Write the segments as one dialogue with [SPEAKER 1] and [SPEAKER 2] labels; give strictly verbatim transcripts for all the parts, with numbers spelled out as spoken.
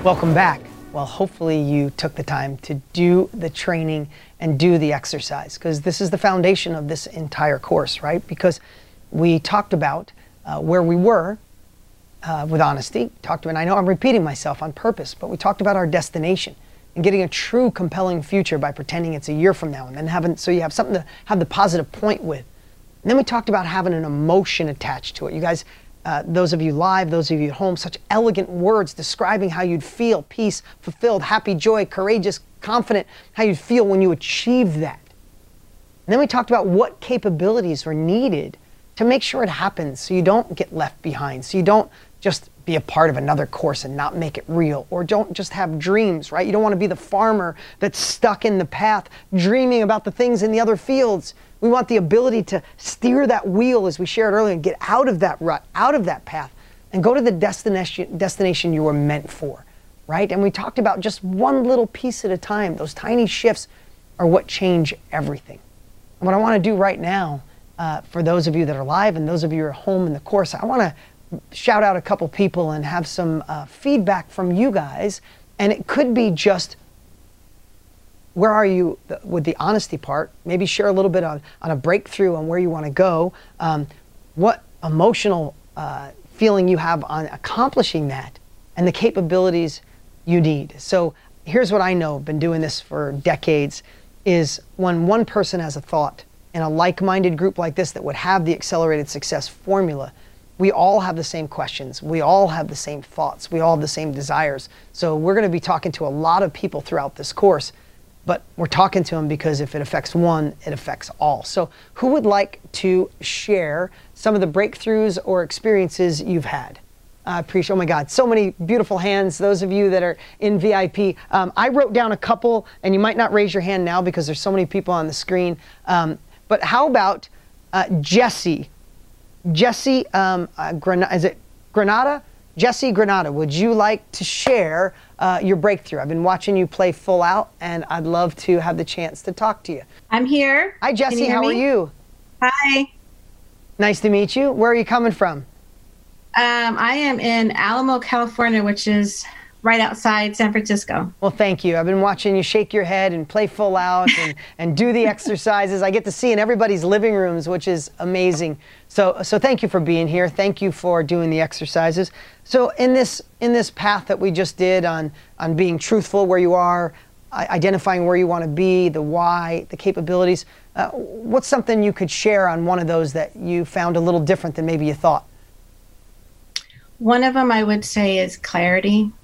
[SPEAKER 1] Welcome back. Well, hopefully you took the time to do the training and do the exercise, because this is the foundation of this entire course, right? Because we talked about uh, where we were uh, with honesty, talked about, I know I'm repeating myself on purpose, but we talked about our destination and getting a true compelling future by pretending it's a year from now, and then having, so you have something to have the positive point with. And then we talked about having an emotion attached to it. You guys, uh, those of you live, those of you at home, such elegant words describing how you'd feel: peace, fulfilled, happy, joy, courageous, confident, how you'd feel when you achieve that. And then we talked about what capabilities are needed to make sure it happens, so you don't get left behind, so you don't just be a part of another course and not make it real, or don't just have dreams, right? You don't want to be the farmer that's stuck in the path, dreaming about the things in the other fields. We want the ability to steer that wheel, as we shared earlier, and get out of that rut, out of that path, and go to the destination, destination you were meant for, right? And we talked about just one little piece at a time. Those tiny shifts are what change everything. And what I want to do right now, uh, for those of you that are live and those of you who are home in the course, I want to shout out a couple people and have some uh, feedback from you guys. And it could be just, where are you with the honesty part? Maybe share a little bit on, on a breakthrough on where you want to go. Um, what emotional uh, feeling you have on accomplishing that, and the capabilities you need. So here's what I know, been doing this for decades, is when one person has a thought in a like-minded group like this that would have the accelerated success formula, we all have the same questions. We all have the same thoughts. We all have the same desires. So we're going to be talking to a lot of people throughout this course, but we're talking to them because if it affects one, it affects all. So who would like to share some of the breakthroughs or experiences you've had? I appreciate, oh my God, so many beautiful hands. Those of you that are in V I P, um, I wrote down a couple, and you might not raise your hand now because there's so many people on the screen. Um, but how about uh, Jesse? Jesse, um, uh, Gran is it Granada? Jesse Granada, would you like to share uh, your breakthrough? I've been watching you play Full Out, and I'd love to have the chance to talk to you.
[SPEAKER 2] I'm here.
[SPEAKER 1] Hi, Jesse. How
[SPEAKER 2] me?
[SPEAKER 1] are you?
[SPEAKER 2] Hi.
[SPEAKER 1] Nice to meet you. Where are you coming from?
[SPEAKER 2] Um, I am in Alamo, California, which is right outside San Francisco.
[SPEAKER 1] Well, thank you. I've been watching you shake your head and play Full Out and, and do the exercises. I get to see in everybody's living rooms, which is amazing. So, so thank you for being here. Thank you for doing the exercises. So in this, in this path that we just did on, on being truthful where you are, identifying where you want to be, the why, the capabilities, uh, what's something you could share on one of those that you found a little different than maybe you thought?
[SPEAKER 2] One of them I would say is clarity.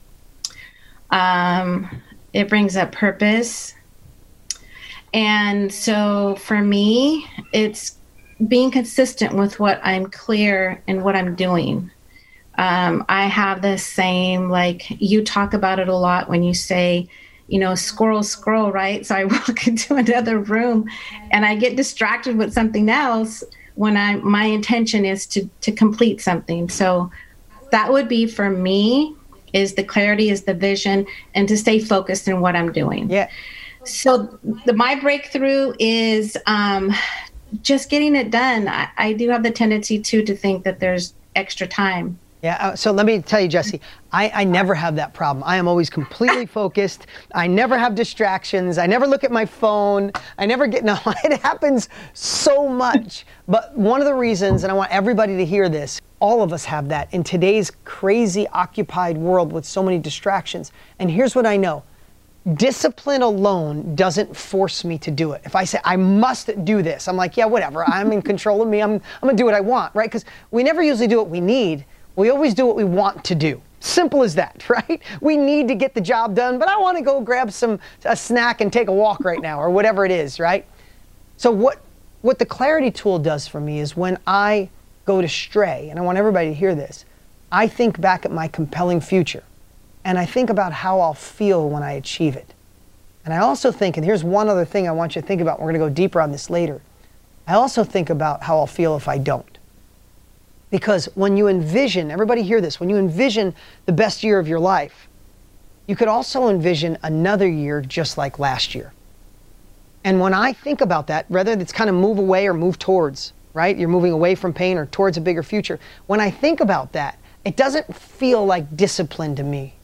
[SPEAKER 2] Um, it brings up purpose. And so for me, it's being consistent with what I'm clear and what I'm doing. Um, I have the same, like you talk about it a lot when you say, you know, squirrel, squirrel, right? So I walk into another room and I get distracted with something else when I, my intention is to, to complete something. So that would be for me, is the clarity, is the vision, and to stay focused in what I'm doing.
[SPEAKER 1] Yeah.
[SPEAKER 2] So the, my breakthrough is um, just getting it done. I, I do have the tendency too to think that there's extra time.
[SPEAKER 1] Yeah, uh, so let me tell you, Jesse, I, I never have that problem. I am always completely focused. I never have distractions. I never look at my phone. I never get, no, it happens so much. But one of the reasons, and I want everybody to hear this, all of us have that in today's crazy occupied world with so many distractions. And here's what I know. Discipline alone doesn't force me to do it. If I say, I must do this, I'm like, yeah, whatever. I'm in control of me. I'm, I'm going to do what I want, right? Because we never usually do what we need. We always do what we want to do. Simple as that, right? We need to get the job done, but I want to go grab some a snack and take a walk right now, or whatever it is, right? So what, what the clarity tool does for me is when I go to stray, and I want everybody to hear this, I think back at my compelling future, and I think about how I'll feel when I achieve it. And I also think, and here's one other thing I want you to think about, we're going to go deeper on this later. I also think about how I'll feel if I don't. Because when you envision, everybody hear this, when you envision the best year of your life, you could also envision another year just like last year. And when I think about that, whether it's kind of move away or move towards, right? You're moving away from pain or towards a bigger future. When I think about that, it doesn't feel like discipline to me,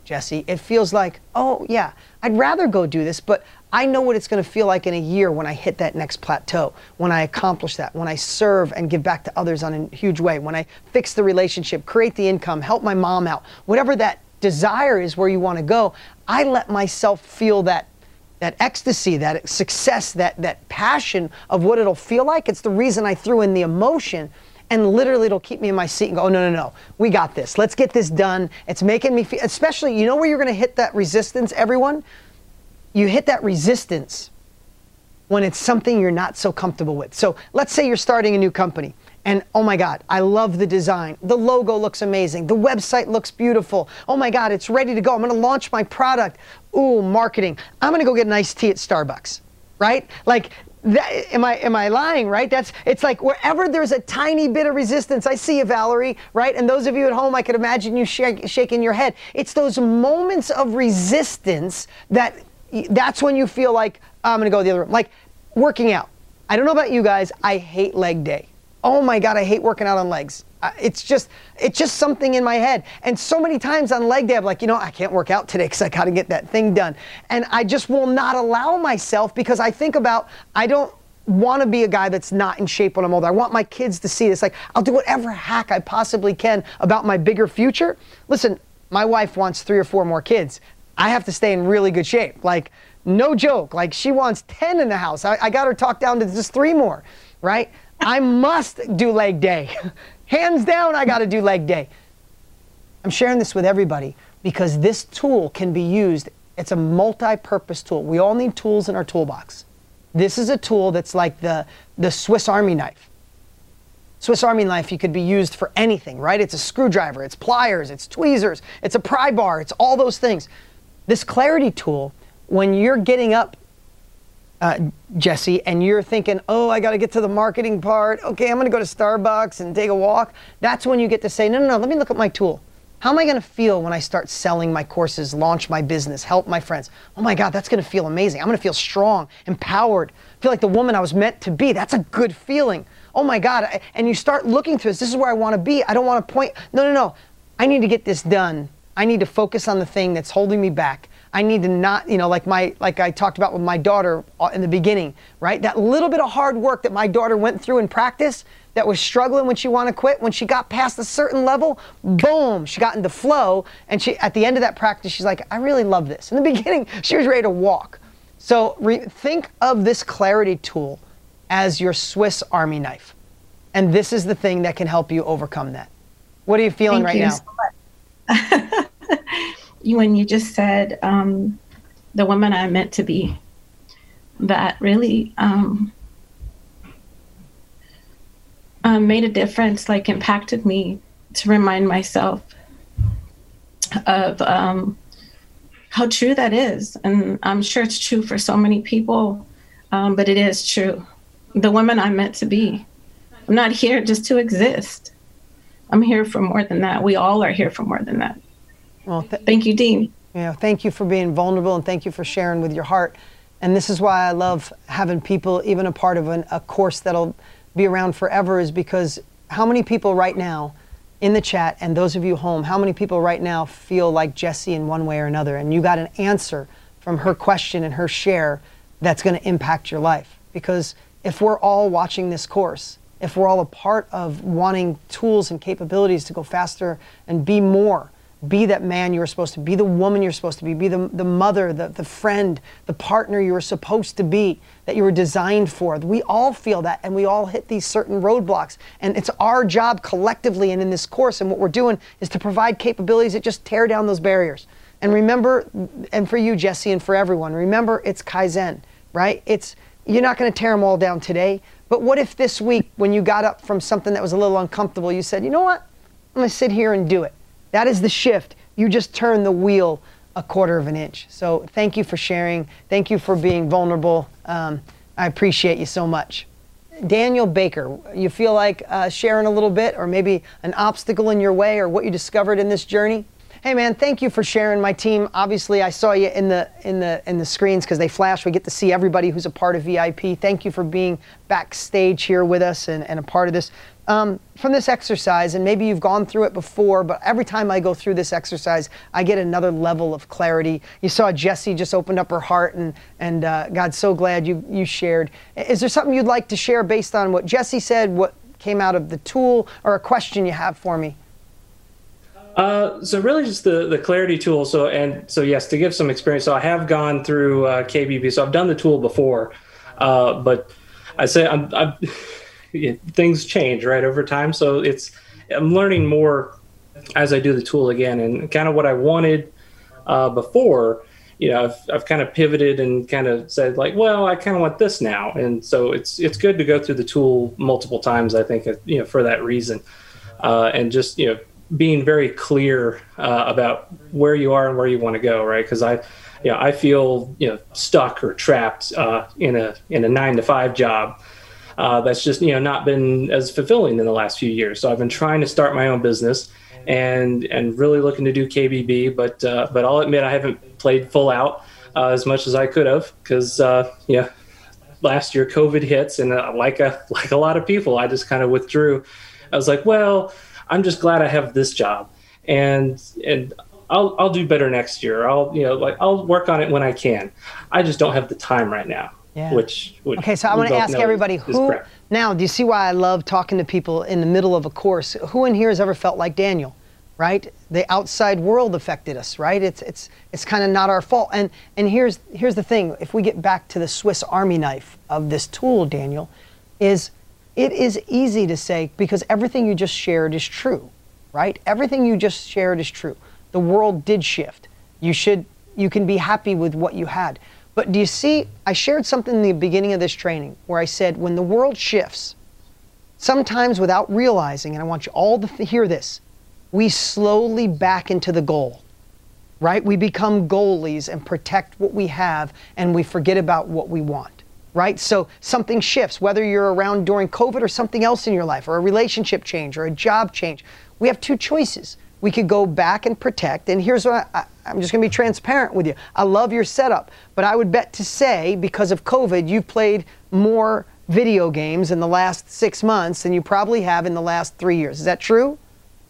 [SPEAKER 1] Jesse. It feels like, oh yeah, I'd rather go do this, but I know what it's going to feel like in a year when I hit that next plateau, when I accomplish that, when I serve and give back to others on a huge way, when I fix the relationship, create the income, help my mom out, whatever that desire is where you want to go. I let myself feel that that ecstasy, that success, that that passion of what it'll feel like. It's the reason I threw in the emotion. And literally it'll keep me in my seat and go, oh, no, no, no, we got this. Let's get this done. It's making me feel, especially, you know where you're going to hit that resistance, everyone? You hit that resistance when it's something you're not so comfortable with. So let's say you're starting a new company and, oh my God, I love the design. The logo looks amazing. The website looks beautiful. Oh my God, it's ready to go. I'm going to launch my product. Ooh, marketing. I'm going to go get an iced tea at Starbucks, right? Like, That, am I am I lying, right? That's it's like wherever there's a tiny bit of resistance. I see you, Valerie, right? And those of you at home, I could imagine you shake, shaking your head. It's those moments of resistance that that's when you feel like, oh, I'm going to go the other room. Like working out. I don't know about you guys. I hate leg day. Oh my God, I hate working out on legs. Uh, it's just it's just something in my head. And so many times on leg day, I'm like, you know, I can't work out today because I got to get that thing done. And I just will not allow myself because I think about, I don't want to be a guy that's not in shape when I'm older. I want my kids to see this. Like, I'll do whatever hack I possibly can about my bigger future. Listen, my wife wants three or four more kids. I have to stay in really good shape. Like, no joke. Like, she wants ten in the house. I, I got her talked down to just three more, right? I must do leg day. Hands down, I got to do leg day. I'm sharing this with everybody because this tool can be used. It's a multi-purpose tool. We all need tools in our toolbox. This is a tool that's like the, the Swiss Army knife. Swiss Army knife, you could be used for anything, right? It's a screwdriver, it's pliers, it's tweezers, it's a pry bar, it's all those things. This clarity tool, when you're getting up, Uh, Jesse, and you're thinking, oh, I got to get to the marketing part. Okay, I'm going to go to Starbucks and take a walk. That's when you get to say, no, no, no, let me look at my tool. How am I going to feel when I start selling my courses, launch my business, help my friends? Oh my God, that's going to feel amazing. I'm going to feel strong, empowered, feel like the woman I was meant to be. That's a good feeling. Oh my God. I, and you start looking through this. This is where I want to be. I don't want to point. No, no, no. I need to get this done. I need to focus on the thing that's holding me back. I need to not, you know, like my, like I talked about with my daughter in the beginning, right? That little bit of hard work that my daughter went through in practice that was struggling when she wanted to quit, when she got past a certain level, boom, she got into flow. And she, at the end of that practice, she's like, I really love this. In the beginning, she was ready to walk. So re- think of this clarity tool as your Swiss Army knife. And this is the thing that can help you overcome that. What are you feeling
[SPEAKER 2] Thank
[SPEAKER 1] right
[SPEAKER 2] you
[SPEAKER 1] now?
[SPEAKER 2] So much. When you just said um, the woman I'm meant to be, that really um, um, made a difference, like impacted me to remind myself of um, how true that is. And I'm sure it's true for so many people, um, but it is true. The woman I'm meant to be. I'm not here just to exist. I'm here for more than that. We all are here for more than that. Well, th- thank you, Dean.
[SPEAKER 1] Yeah, thank you for being vulnerable and thank you for sharing with your heart. And this is why I love having people, even a part of an, a course that'll be around forever, is because how many people right now in the chat, and those of you home, how many people right now feel like Jesse in one way or another, and you got an answer from her question and her share that's going to impact your life? Because if we're all watching this course, if we're all a part of wanting tools and capabilities to go faster and be more, be that man you were supposed to be, the woman you're supposed to be, be the, the mother, the, the friend, the partner you were supposed to be, that you were designed for. We all feel that, and we all hit these certain roadblocks. And it's our job collectively and in this course, and what we're doing is to provide capabilities that just tear down those barriers. And remember, and for you, Jesse, and for everyone, remember it's Kaizen, right? It's, you're not going to tear them all down today, but what if this week, when you got up from something that was a little uncomfortable, you said, you know what, I'm going to sit here and do it. That is the shift. You just turn the wheel a quarter of an inch. So thank you for sharing. Thank you for being vulnerable. Um, I appreciate you so much. Daniel Baker, you feel like uh, sharing a little bit, or maybe an obstacle in your way, or what you discovered in this journey? Hey man, thank you for sharing. My team, obviously I saw you in the in the in the screens because they flash. We get to see everybody who's a part of V I P. Thank you for being backstage here with us and, and a part of this. um, from this exercise, and maybe you've gone through it before, but every time I go through this exercise, I get another level of clarity. You saw Jessie just opened up her heart, and, and uh, God, so glad you, you shared. Is there something you'd like to share based on what Jessie said, what came out of the tool, or a question you have for me?
[SPEAKER 3] Uh, so really just the, the clarity tool. So, and so yes, to give some experience. So I have gone through uh, K B B. So I've done the tool before, uh, but I say I'm, I'm it, things change right over time. So it's, I'm learning more as I do the tool again, and kind of what I wanted uh, before, you know, I've, I've kind of pivoted and kind of said like, well, I kind of want this now. And so it's, it's good to go through the tool multiple times, I think, you know, for that reason. Uh, and just, you know, being very clear uh, about where you are and where you want to go, right? Because I, you know, I feel, you know, stuck or trapped uh, in a in a nine to five job uh, that's just, you know, not been as fulfilling in the last few years. So I've been trying to start my own business and and really looking to do K B B, but uh, but I'll admit I haven't played full out uh, as much as I could have, because uh, yeah, last year COVID hits, and uh, like a like a lot of people, I just kind of withdrew. I was like, well, I'm just glad I have this job, and and I'll I'll do better next year. I'll you know like I'll work on it when I can. I just don't have the time right now.
[SPEAKER 1] Yeah.
[SPEAKER 3] Which, which
[SPEAKER 1] okay, so I want to ask everybody
[SPEAKER 3] is, is
[SPEAKER 1] who
[SPEAKER 3] correct.
[SPEAKER 1] Now. Do you see why I love talking to people in the middle of a course? Who in here has ever felt like Daniel? Right? The outside world affected us. Right? It's it's it's kind of not our fault. And and here's here's the thing. If we get back to the Swiss Army knife of this tool, Daniel, is it is easy to say, because everything you just shared is true, right? Everything you just shared is true. The world did shift. You should, you can be happy with what you had. But do you see, I shared something in the beginning of this training where I said, when the world shifts, sometimes without realizing, and I want you all to hear this, we slowly back into the goal, right? We become goalies and protect what we have, and we forget about what we want. Right? So something shifts, whether you're around during COVID or something else in your life, or a relationship change or a job change. We have two choices. We could go back and protect. And here's what I, I, I'm just going to be transparent with you. I love your setup, but I would bet to say, because of COVID, you've played more video games in the last six months than you probably have in the last three years. Is that true?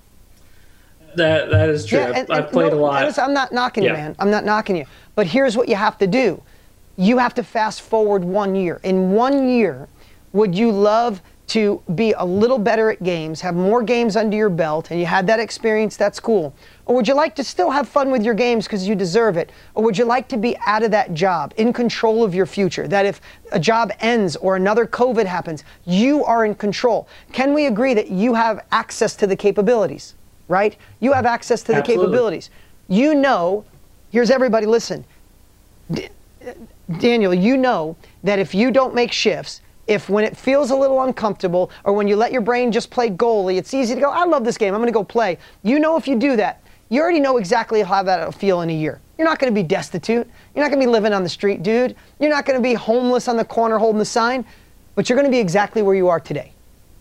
[SPEAKER 3] That that is true.
[SPEAKER 1] Yeah, and,
[SPEAKER 3] I've, I've
[SPEAKER 1] and
[SPEAKER 3] played
[SPEAKER 1] no,
[SPEAKER 3] a lot.
[SPEAKER 1] Notice, I'm not knocking
[SPEAKER 3] yeah.
[SPEAKER 1] you, man. I'm not knocking you. But here's what you have to do. You have to fast forward one year. In one year, would you love to be a little better at games, have more games under your belt, and you had that experience, that's cool? Or would you like to still have fun with your games because you deserve it? Or would you like to be out of that job, in control of your future, that if a job ends or another COVID happens, you are in control? Can we agree that you have access to the capabilities, right? You have access to the
[SPEAKER 3] Absolutely.
[SPEAKER 1] capabilities. You know, here's everybody, listen. D- Daniel, you know that if you don't make shifts, if when it feels a little uncomfortable, or when you let your brain just play goalie, it's easy to go, I love this game, I'm going to go play. You know if you do that, you already know exactly how that'll feel in a year. You're not going to be destitute. You're not going to be living on the street, dude. You're not going to be homeless on the corner holding the sign, but you're going to be exactly where you are today.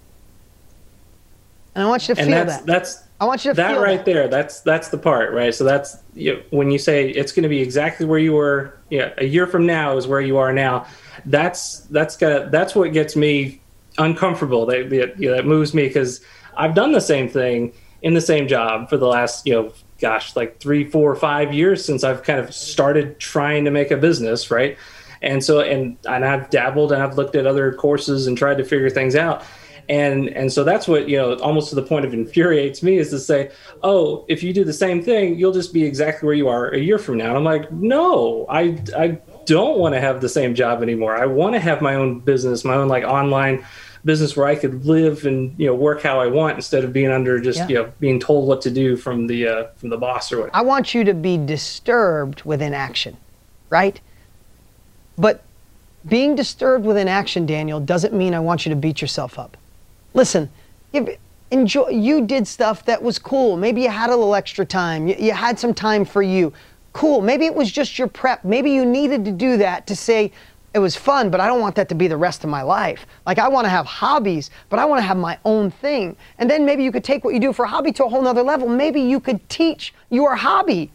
[SPEAKER 1] And I want you to
[SPEAKER 3] and
[SPEAKER 1] feel
[SPEAKER 3] that's,
[SPEAKER 1] that.
[SPEAKER 3] That's
[SPEAKER 1] I want you to
[SPEAKER 3] that
[SPEAKER 1] feel
[SPEAKER 3] right
[SPEAKER 1] that.
[SPEAKER 3] there. That's that's the part, right? So that's, you know, when you say it's going to be exactly where you were, yeah, a year from now is where you are now. That's that's gonna that's what gets me uncomfortable. That that, you know, that moves me, because I've done the same thing in the same job for the last, you know, gosh, like three, four, five years since I've kind of started trying to make a business, right? And so and and I've dabbled and I've looked at other courses and tried to figure things out. And and so that's what, you know, almost to the point of infuriates me, is to say, oh, if you do the same thing, you'll just be exactly where you are a year from now. And I'm like, no, I, I don't want to have the same job anymore. I want to have my own business, my own like online business where I could live and, you know, work how I want, instead of being under just, yeah. you know, being told what to do from the uh, from the boss or whatever.
[SPEAKER 1] I want you to be disturbed with inaction, right? But being disturbed with inaction, Daniel, doesn't mean I want you to beat yourself up. Listen, if, enjoy. You did stuff that was cool. Maybe you had a little extra time. You, you had some time for you. Cool. Maybe it was just your prep. Maybe you needed to do that to say it was fun, but I don't want that to be the rest of my life. Like, I want to have hobbies, but I want to have my own thing. And then maybe you could take what you do for a hobby to a whole nother level. Maybe you could teach your hobby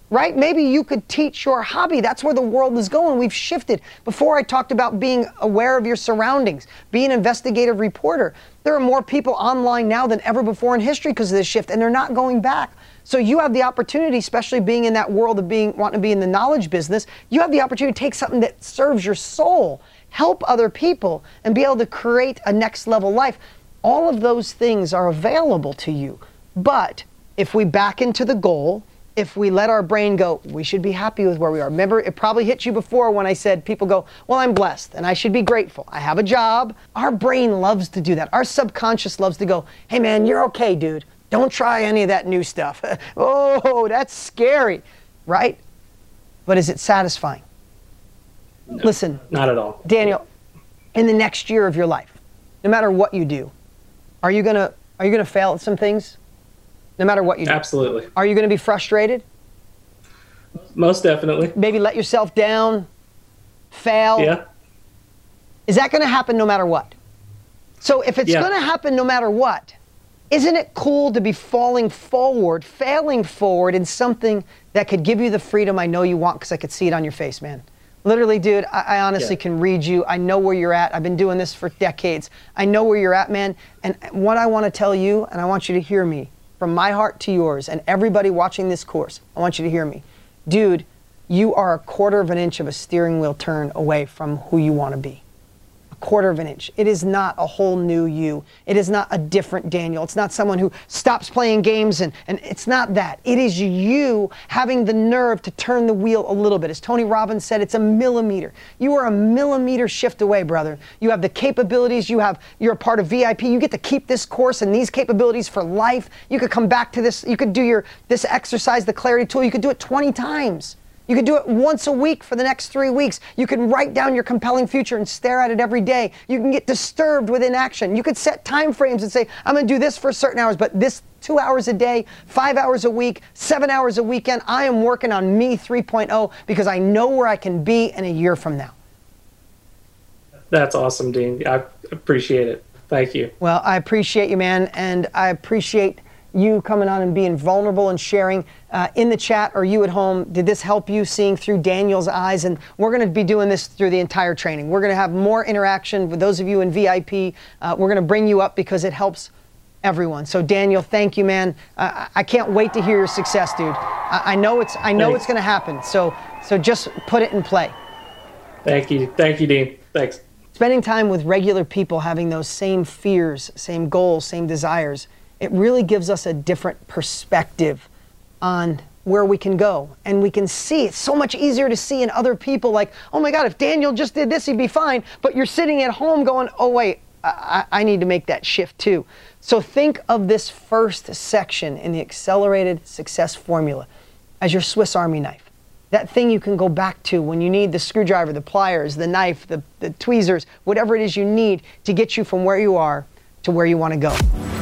[SPEAKER 1] right? Maybe you could teach your hobby. That's where the world is going. We've shifted. Before I talked about being aware of your surroundings, being an investigative reporter. There are more people online now than ever before in history because of this shift, and they're not going back. So you have the opportunity, especially being in that world of being wanting to be in the knowledge business, you have the opportunity to take something that serves your soul, help other people, and be able to create a next level life. All of those things are available to you. But if we back into the goal, if we let our brain go, we should be happy with where we are. Remember, it probably hit you before when I said people go, well, I'm blessed and I should be grateful. I have a job. Our brain loves to do that. Our subconscious loves to go, hey man, you're okay, dude. Don't try any of that new stuff. Oh, that's scary, right? But is it satisfying?
[SPEAKER 3] No,
[SPEAKER 1] Listen,
[SPEAKER 3] not at all.
[SPEAKER 1] Daniel, in the next year of your life, no matter what you do, are you gonna are you gonna fail at some things? No matter what you do.
[SPEAKER 3] Absolutely.
[SPEAKER 1] Are you gonna be frustrated?
[SPEAKER 3] Most definitely.
[SPEAKER 1] Maybe let yourself down, fail?
[SPEAKER 3] Yeah.
[SPEAKER 1] Is that gonna happen no matter what? So if it's
[SPEAKER 3] Yeah.
[SPEAKER 1] gonna happen no matter what, isn't it cool to be falling forward, failing forward in something that could give you the freedom I know you want, because I could see it on your face, man. Literally, dude, I, I honestly
[SPEAKER 3] Yeah.
[SPEAKER 1] can read you. I know where you're at. I've been doing this for decades. I know where you're at, man. And what I want to tell you, and I want you to hear me, from my heart to yours, and everybody watching this course, I want you to hear me. Dude, you are a quarter of an inch of a steering wheel turn away from who you want to be. Quarter of an inch. It is not a whole new you. It is not a different Daniel. It's not someone who stops playing games and, and it's not that. It is you having the nerve to turn the wheel a little bit. As Tony Robbins said, it's a millimeter. You are a millimeter shift away, brother. You have the capabilities. You have, you're a part of V I P. You get to keep this course and these capabilities for life. You could come back to this. You could do your, this exercise, the clarity tool. You could do it twenty times. You could do it once a week for the next three weeks. You can write down your compelling future and stare at it every day. You can get disturbed with inaction. You could set time frames and say, I'm going to do this for certain hours, but this two hours a day, five hours a week, seven hours a weekend, I am working on me three point oh because I know where I can be in a year from now.
[SPEAKER 3] That's awesome, Dean. I appreciate it. Thank you.
[SPEAKER 1] Well, I appreciate you, man, and I appreciate you coming on and being vulnerable and sharing uh, in the chat, or you at home. Did this help you seeing through Daniel's eyes? And we're going to be doing this through the entire training. We're going to have more interaction with those of you in V I P. Uh, we're going to bring you up because it helps everyone. So Daniel, thank you, man. Uh, I can't wait to hear your success, dude. I, I know it's I know
[SPEAKER 3] Thanks.
[SPEAKER 1] it's going to happen. So so just put it in play.
[SPEAKER 3] Thank you. Thank you, Dean. Thanks.
[SPEAKER 1] Spending time with regular people having those same fears, same goals, same desires, it really gives us a different perspective on where we can go. And we can see, it's so much easier to see in other people like, oh my God, if Daniel just did this, he'd be fine. But you're sitting at home going, oh wait, I, I need to make that shift too. So think of this first section in the Accelerated Success Formula as your Swiss Army knife. That thing you can go back to when you need the screwdriver, the pliers, the knife, the, the tweezers, whatever it is you need to get you from where you are to where you want to go.